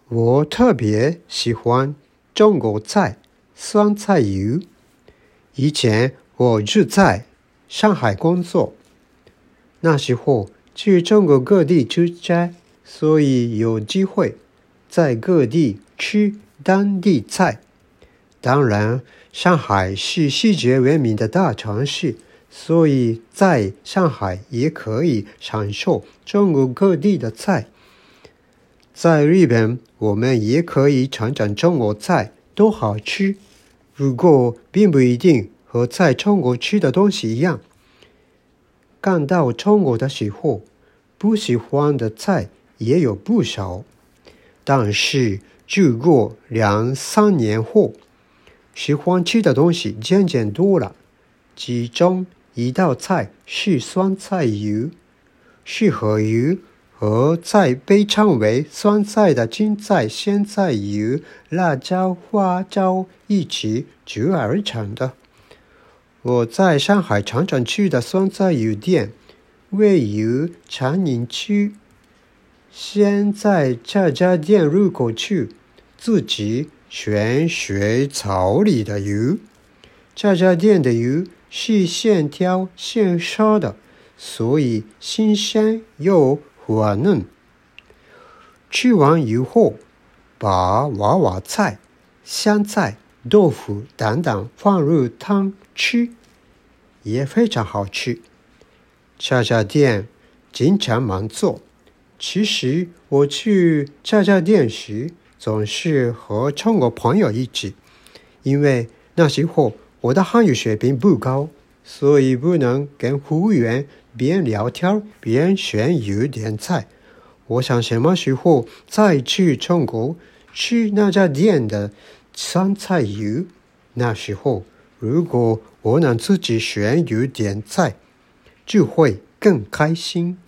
我特别喜欢中国菜酸菜鱼。以前我住在上海工作，那时候去中国各地出差，所以有机会在各地吃当地菜。当然，上海是世界闻名的大城市，所以在上海也可以享受中国各地的菜。在日本，我们也可以尝尝中国菜都好吃，不过并不一定和在中国吃的东西一样。刚到中国的时候，不喜欢的菜也有不少，但是住过2-3年后，喜欢吃的东西渐渐多了。其中一道菜是酸菜鱼，是和鱼和再被称为酸菜的青菜、咸菜鱼、辣椒、花椒一起煮而成的。我在上海常常去的酸菜鱼店位于长宁区，现在这家店入口处自己选水槽里的鱼。这家店的鱼是现挑现杀的，所以新鲜又滑嫩。吃完鱼后，把娃娃菜、香菜、豆腐等等放入汤吃，也非常好吃。这家店经常满座。其实我去这家店时，总是和中国朋友一起，因为那时候我的汉语水平不高，所以不能跟服务员边聊天边选鱼点菜。我想什么时候再去中国吃那家店的酸菜鱼，那时候如果我能自己选鱼点菜，就会更开心。